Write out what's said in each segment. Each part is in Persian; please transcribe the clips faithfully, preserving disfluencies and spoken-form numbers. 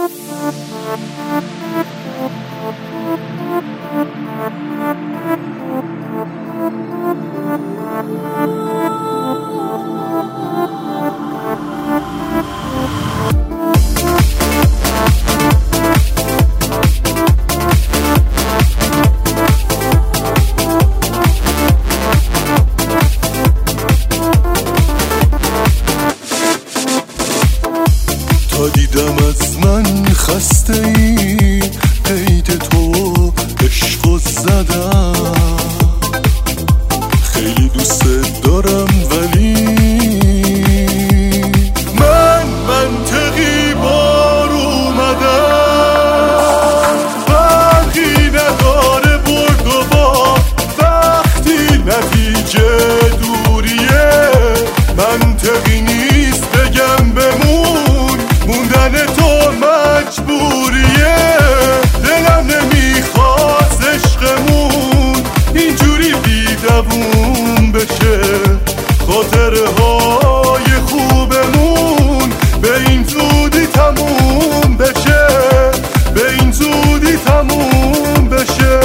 تا دیدم از من خسته ای، قید تو عشق زدم. خیلی دوست دارم ولی من منطقی بار اومدم. فرقی نداره برد و باخت وقتی نتیجه دوریه. منطقی نیست بگم بمون، موندن تو مجبوریه. دلم نمیخواست عشقمون اینجوری بیدوون بشه. خاطره های خوبمون به این زودی تموم بشه، به این زودی تموم بشه.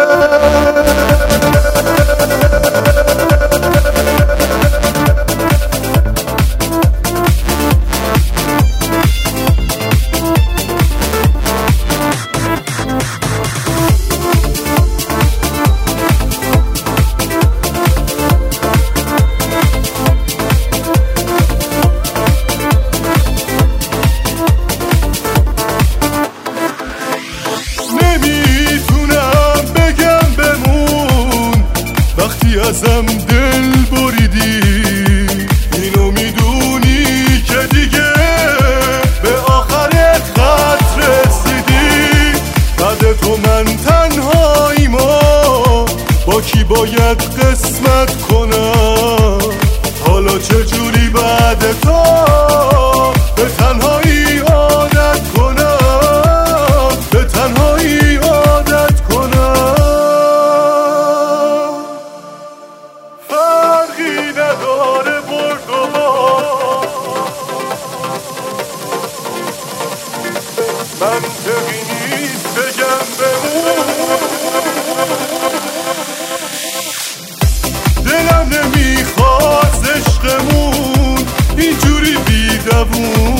ازم دل بریدی، اینو میدونی که دیگه به آخر خط رسیدی. بعد تو من تنهاییمو با کی باید قسمت کنم؟ حالا چجوری بعد تو به تنهایی عادت کنم، به تنهایی عادت کنم؟ نداره برد و منطقی نیست بگم بمون. دلم نمیخواست عشقمون اینجوری بیدوون